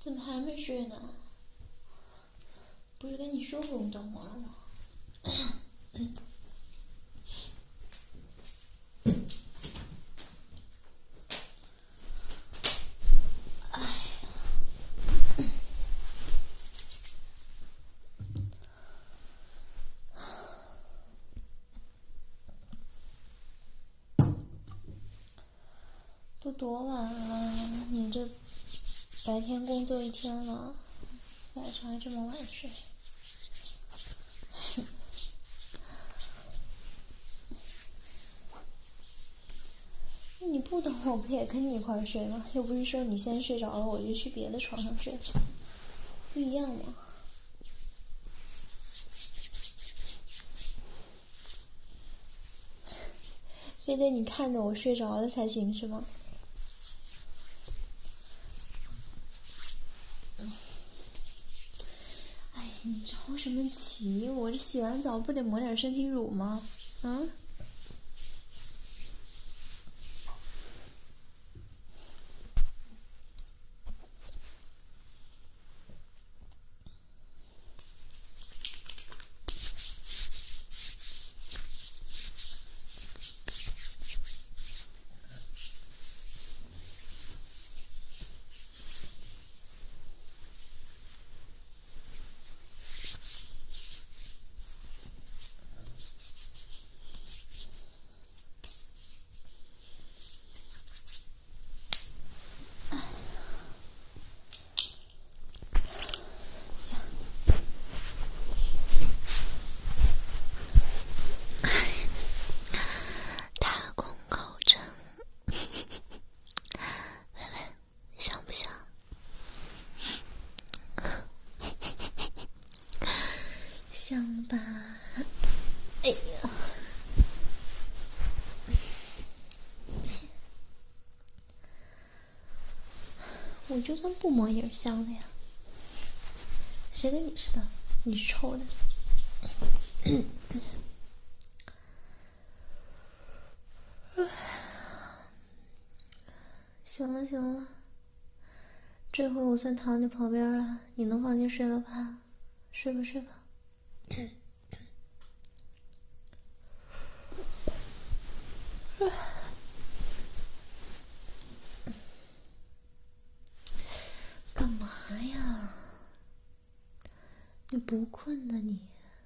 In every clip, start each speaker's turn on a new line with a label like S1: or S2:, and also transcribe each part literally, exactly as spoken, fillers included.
S1: 怎么还没睡呢？不是跟你说不用等我了吗？哎呀，都多晚了？你这白天工作一天了，晚上还这么晚睡？你不等我不也跟你一块儿睡吗？又不是说你先睡着了我就去别的床上睡，不一样吗？非得你看着我睡着了才行是吗？哎，你着什么急？我这洗完澡不得抹点身体乳吗？啊？打工口证，问问想不想？想吧。哎呀，切！我就算不抹也是香的呀。谁跟你似的？你是臭的。行了行了，这回我算躺你旁边了，你能放心睡了吧？睡吧睡吧。干嘛呀？你不困呢你？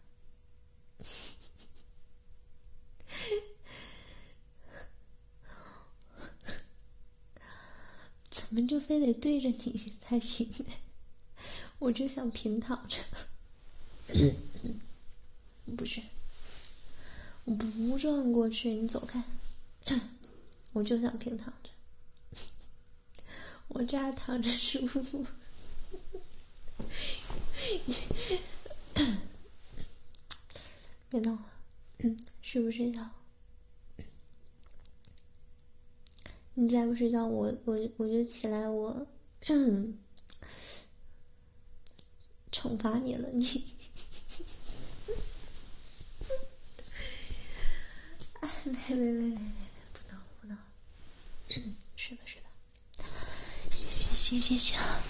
S1: 怎么就非得对着你才行呢？我就想平躺着。不是，我不转过去，你走开。我就想平躺着，我这样躺着舒服。别闹了，睡不睡觉？你再不睡觉，我我我就起来，我嗯惩罚你了，你。哎，没没没没没，不闹了不闹了，睡吧睡吧，行行行行行。